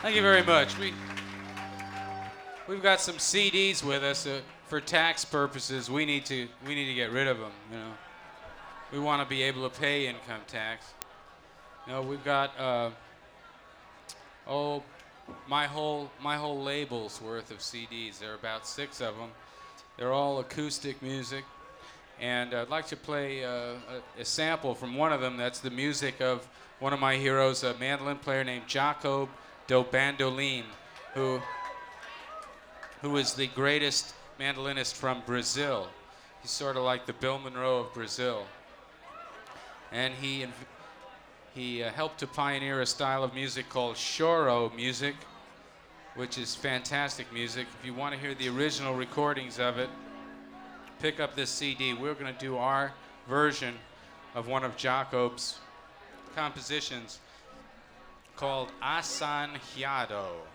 Thank you very much. We've got some CDs with us for tax purposes. We need to get rid of them. You know, we want to be able to pay income tax. You know, we've got my whole label's worth of CDs. There are about 6 of them. They're all acoustic music, and I'd like to play a sample from one of them. That's the music of one of my heroes, a mandolin player named Jacob do Bandolim, who is the greatest mandolinist from Brazil. He's sort of like the Bill Monroe of Brazil. And he helped to pioneer a style of music called choro music, which is fantastic music. If you want to hear the original recordings of it, pick up this CD. We're going to do our version of one of Jacob's compositions called Asangiado.